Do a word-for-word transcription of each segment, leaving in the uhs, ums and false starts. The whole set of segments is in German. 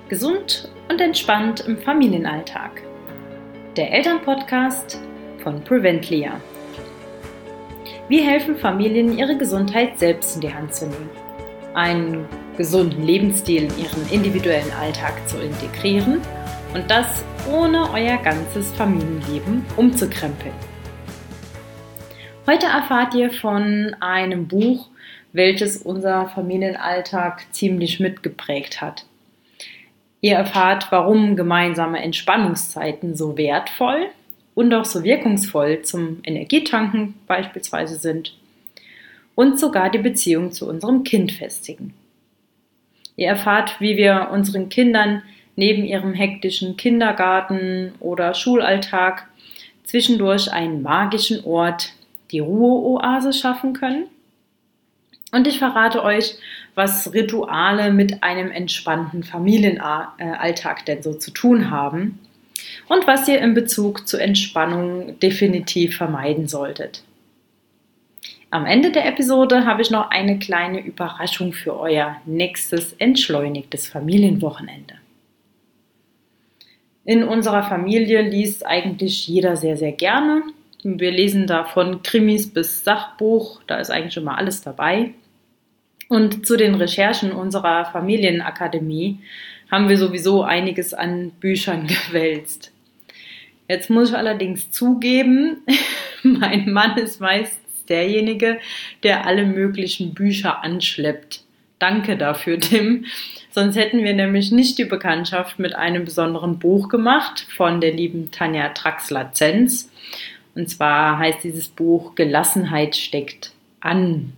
Gesund und entspannt im Familienalltag. Der Elternpodcast von Preventlia. Wir helfen Familien, ihre Gesundheit selbst in die Hand zu nehmen, einen gesunden Lebensstil in ihren individuellen Alltag zu integrieren und das ohne euer ganzes Familienleben umzukrempeln. Heute erfahrt ihr von einem Buch, welches unser Familienalltag ziemlich mitgeprägt hat. Ihr erfahrt, warum gemeinsame Entspannungszeiten so wertvoll und auch so wirkungsvoll zum Energietanken beispielsweise sind und sogar die Beziehung zu unserem Kind festigen. Ihr erfahrt, wie wir unseren Kindern neben ihrem hektischen Kindergarten- oder Schulalltag zwischendurch einen magischen Ort, die Ruheoase, schaffen können. Und ich verrate euch, was Rituale mit einem entspannten Familienalltag denn so zu tun haben und was ihr in Bezug zur Entspannung definitiv vermeiden solltet. Am Ende der Episode habe ich noch eine kleine Überraschung für euer nächstes entschleunigtes Familienwochenende. In unserer Familie liest eigentlich jeder sehr, sehr gerne. Wir lesen da von Krimis bis Sachbuch, da ist eigentlich immer alles dabei. Und zu den Recherchen unserer Familienakademie haben wir sowieso einiges an Büchern gewälzt. Jetzt muss ich allerdings zugeben, mein Mann ist meistens derjenige, der alle möglichen Bücher anschleppt. Danke dafür, Tim. Sonst hätten wir nämlich nicht die Bekanntschaft mit einem besonderen Buch gemacht von der lieben Tanja Traxler-Zenz. Und zwar heißt dieses Buch Gelassenheit steckt an.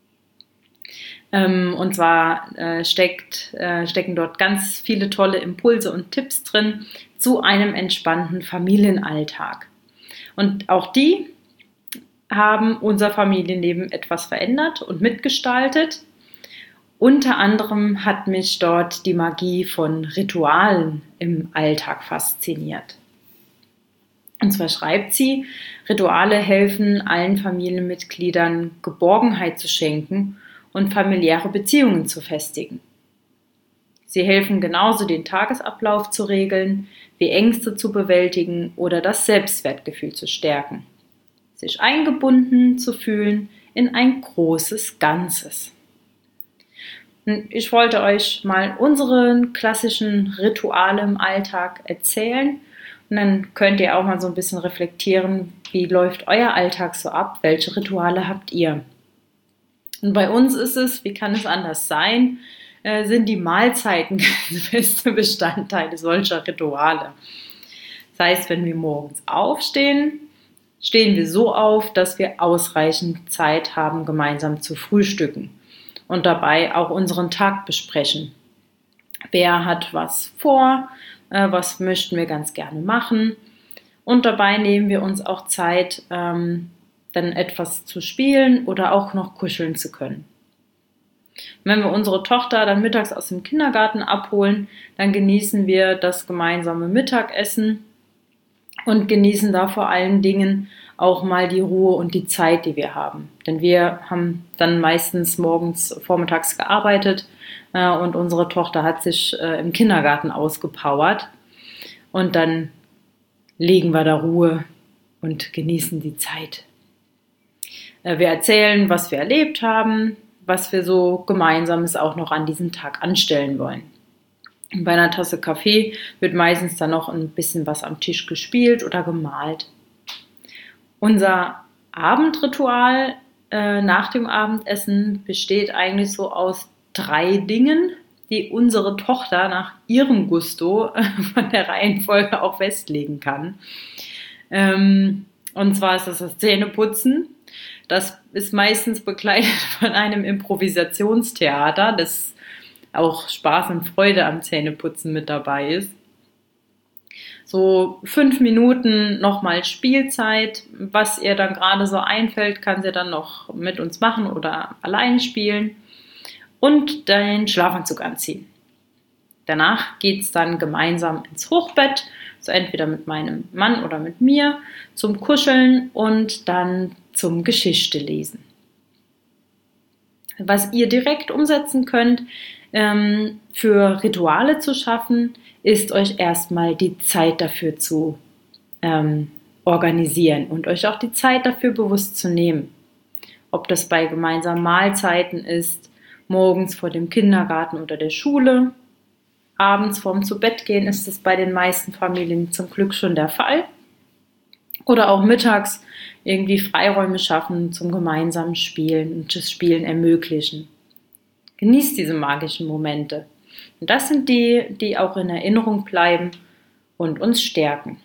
Ähm, und zwar äh, steckt, äh, stecken dort ganz viele tolle Impulse und Tipps drin zu einem entspannten Familienalltag. Und auch die haben unser Familienleben etwas verändert und mitgestaltet. Unter anderem hat mich dort die Magie von Ritualen im Alltag fasziniert. Und zwar schreibt sie, Rituale helfen allen Familienmitgliedern Geborgenheit zu schenken und familiäre Beziehungen zu festigen. Sie helfen genauso, den Tagesablauf zu regeln, wie Ängste zu bewältigen oder das Selbstwertgefühl zu stärken, sich eingebunden zu fühlen in ein großes Ganzes. Und ich wollte euch mal unsere klassischen Rituale im Alltag erzählen und dann könnt ihr auch mal so ein bisschen reflektieren, wie läuft euer Alltag so ab, welche Rituale habt ihr? Und bei uns ist es, wie kann es anders sein, äh, sind die Mahlzeiten feste Bestandteile solcher Rituale. Das heißt, wenn wir morgens aufstehen, stehen wir so auf, dass wir ausreichend Zeit haben, gemeinsam zu frühstücken und dabei auch unseren Tag besprechen. Wer hat was vor, äh, was möchten wir ganz gerne machen, und dabei nehmen wir uns auch Zeit, ähm, dann etwas zu spielen oder auch noch kuscheln zu können. Wenn wir unsere Tochter dann mittags aus dem Kindergarten abholen, dann genießen wir das gemeinsame Mittagessen und genießen da vor allen Dingen auch mal die Ruhe und die Zeit, die wir haben. Denn wir haben dann meistens morgens, vormittags gearbeitet äh, und unsere Tochter hat sich äh, im Kindergarten ausgepowert. Und dann legen wir da Ruhe und genießen die Zeit. Wir erzählen, was wir erlebt haben, was wir so Gemeinsames auch noch an diesem Tag anstellen wollen. Bei einer Tasse Kaffee wird meistens dann noch ein bisschen was am Tisch gespielt oder gemalt. Unser Abendritual äh, nach dem Abendessen besteht eigentlich so aus drei Dingen, die unsere Tochter nach ihrem Gusto äh, von der Reihenfolge auch festlegen kann. Ähm, und zwar ist das das Zähneputzen. Das ist meistens begleitet von einem Improvisationstheater, das auch Spaß und Freude am Zähneputzen mit dabei ist. So fünf Minuten nochmal Spielzeit. Was ihr dann gerade so einfällt, kann sie dann noch mit uns machen oder allein spielen. Und den Schlafanzug anziehen. Danach geht es dann gemeinsam ins Hochbett, so entweder mit meinem Mann oder mit mir, zum Kuscheln und dann zum Geschichte lesen. Was ihr direkt umsetzen könnt, ähm, für Rituale zu schaffen, ist euch erstmal die Zeit dafür zu ähm, organisieren und euch auch die Zeit dafür bewusst zu nehmen. Ob das bei gemeinsamen Mahlzeiten ist, morgens vor dem Kindergarten oder der Schule, abends vorm Zubettgehen ist es bei den meisten Familien zum Glück schon der Fall. Oder auch mittags irgendwie Freiräume schaffen zum gemeinsamen Spielen und das Spielen ermöglichen. Genießt diese magischen Momente. Und das sind die, die auch in Erinnerung bleiben und uns stärken.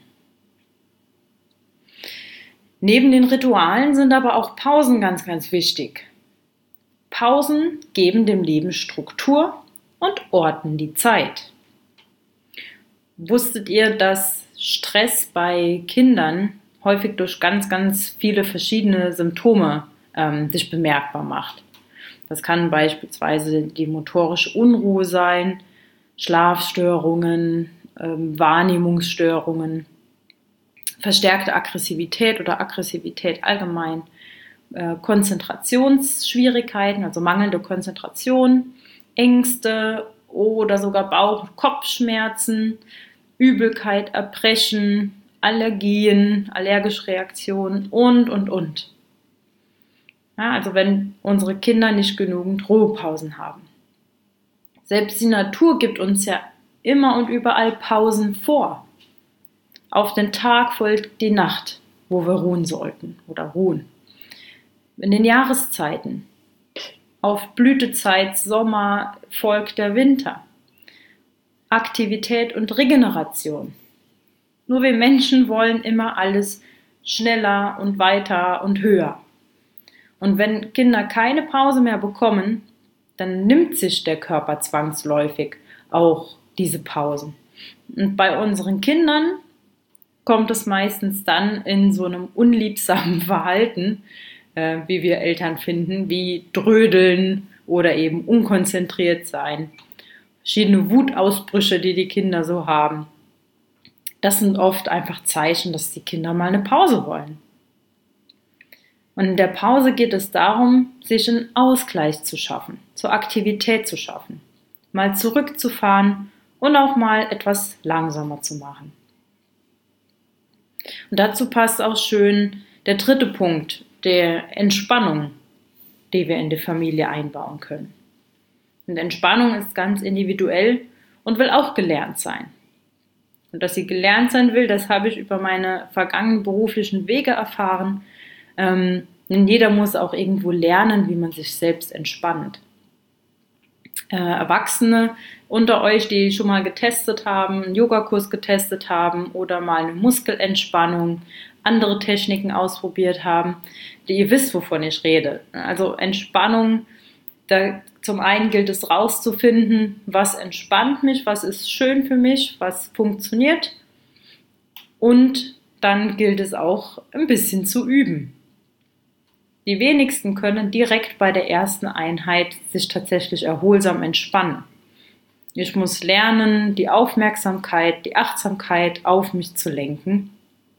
Neben den Ritualen sind aber auch Pausen ganz, ganz wichtig. Pausen geben dem Leben Struktur und ordnen die Zeit. Wusstet ihr, dass Stress bei Kindern häufig durch ganz, ganz viele verschiedene Symptome ähm, sich bemerkbar macht? Das kann beispielsweise die motorische Unruhe sein, Schlafstörungen, ähm, Wahrnehmungsstörungen, verstärkte Aggressivität oder Aggressivität allgemein, äh, Konzentrationsschwierigkeiten, also mangelnde Konzentration, Ängste oder sogar Bauch- und Kopfschmerzen, Übelkeit, Erbrechen, Allergien, allergische Reaktionen und, und, und. Ja, also wenn unsere Kinder nicht genügend Ruhepausen haben. Selbst die Natur gibt uns ja immer und überall Pausen vor. Auf den Tag folgt die Nacht, wo wir ruhen sollten oder ruhen. In den Jahreszeiten. Auf Blütezeit, Sommer folgt der Winter. Aktivität und Regeneration. Nur wir Menschen wollen immer alles schneller und weiter und höher. Und wenn Kinder keine Pause mehr bekommen, dann nimmt sich der Körper zwangsläufig auch diese Pausen. Und bei unseren Kindern kommt es meistens dann in so einem unliebsamen Verhalten, äh, wie wir Eltern finden, wie Drödeln oder eben unkonzentriert sein. Verschiedene Wutausbrüche, die die Kinder so haben. Das sind oft einfach Zeichen, dass die Kinder mal eine Pause wollen. Und in der Pause geht es darum, sich einen Ausgleich zu schaffen, zur Aktivität zu schaffen, mal zurückzufahren und auch mal etwas langsamer zu machen. Und dazu passt auch schön der dritte Punkt, der Entspannung, die wir in die Familie einbauen können. Und Entspannung ist ganz individuell und will auch gelernt sein. Und dass sie gelernt sein will, das habe ich über meine vergangenen beruflichen Wege erfahren. Ähm, denn jeder muss auch irgendwo lernen, wie man sich selbst entspannt. Äh, Erwachsene unter euch, die schon mal getestet haben, einen Yogakurs getestet haben oder mal eine Muskelentspannung, andere Techniken ausprobiert haben, die ihr wisst, wovon ich rede. Also Entspannung, da zum einen gilt es rauszufinden, was entspannt mich, was ist schön für mich, was funktioniert. Und dann gilt es auch ein bisschen zu üben. Die wenigsten können direkt bei der ersten Einheit sich tatsächlich erholsam entspannen. Ich muss lernen, die Aufmerksamkeit, die Achtsamkeit auf mich zu lenken.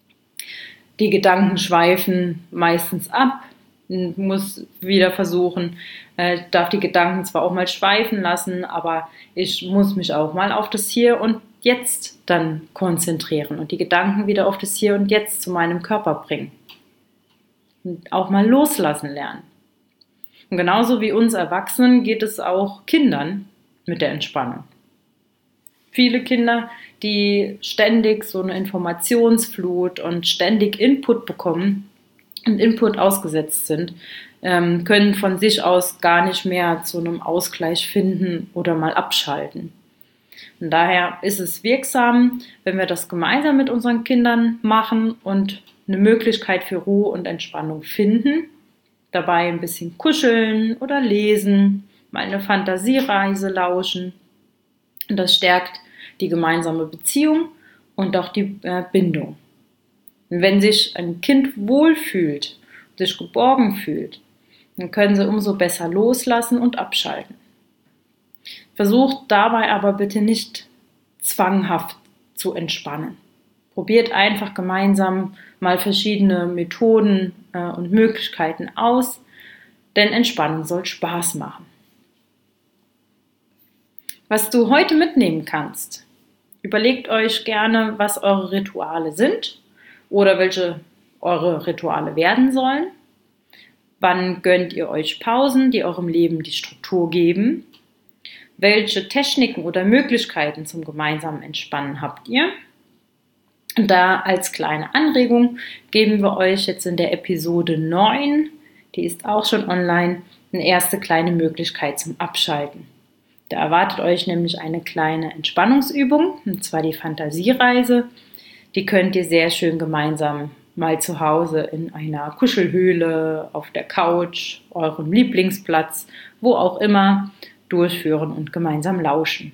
Die Gedanken schweifen meistens ab, muss wieder versuchen, äh, darf die Gedanken zwar auch mal schweifen lassen, aber ich muss mich auch mal auf das Hier und Jetzt dann konzentrieren und die Gedanken wieder auf das Hier und Jetzt zu meinem Körper bringen. Und auch mal loslassen lernen. Und genauso wie uns Erwachsenen geht es auch Kindern mit der Entspannung. Viele Kinder, die ständig so eine Informationsflut und ständig Input bekommen und Input ausgesetzt sind, ähm, können von sich aus gar nicht mehr zu einem Ausgleich finden oder mal abschalten. Und daher ist es wirksam, wenn wir das gemeinsam mit unseren Kindern machen und eine Möglichkeit für Ruhe und Entspannung finden, dabei ein bisschen kuscheln oder lesen, mal eine Fantasiereise lauschen. Und das stärkt die gemeinsame Beziehung und auch die äh, Bindung. Und wenn sich ein Kind wohlfühlt, sich geborgen fühlt, dann können sie umso besser loslassen und abschalten. Versucht dabei aber bitte nicht zwanghaft zu entspannen. Probiert einfach gemeinsam mal verschiedene Methoden äh, und Möglichkeiten aus, denn Entspannung soll Spaß machen. Was du heute mitnehmen kannst, überlegt euch gerne, was eure Rituale sind oder welche eure Rituale werden sollen. Wann gönnt ihr euch Pausen, die eurem Leben die Struktur geben? Welche Techniken oder Möglichkeiten zum gemeinsamen Entspannen habt ihr? Und da als kleine Anregung geben wir euch jetzt in der Episode neun, die ist auch schon online, eine erste kleine Möglichkeit zum Abschalten. Da erwartet euch nämlich eine kleine Entspannungsübung, und zwar die Fantasiereise. Die könnt ihr sehr schön gemeinsam mal zu Hause in einer Kuschelhöhle, auf der Couch, eurem Lieblingsplatz, wo auch immer, durchführen und gemeinsam lauschen.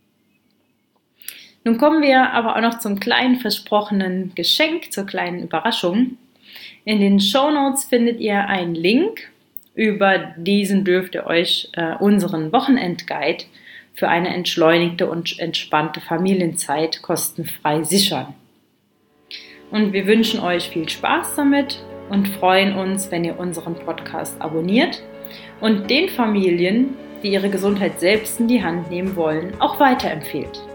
Nun kommen wir aber auch noch zum kleinen versprochenen Geschenk, zur kleinen Überraschung. In den Shownotes findet ihr einen Link. Über diesen dürft ihr euch äh, unseren Wochenendguide für eine entschleunigte und entspannte Familienzeit kostenfrei sichern. Und wir wünschen euch viel Spaß damit und freuen uns, wenn ihr unseren Podcast abonniert und den Familien, die ihre Gesundheit selbst in die Hand nehmen wollen, auch weiterempfehlt.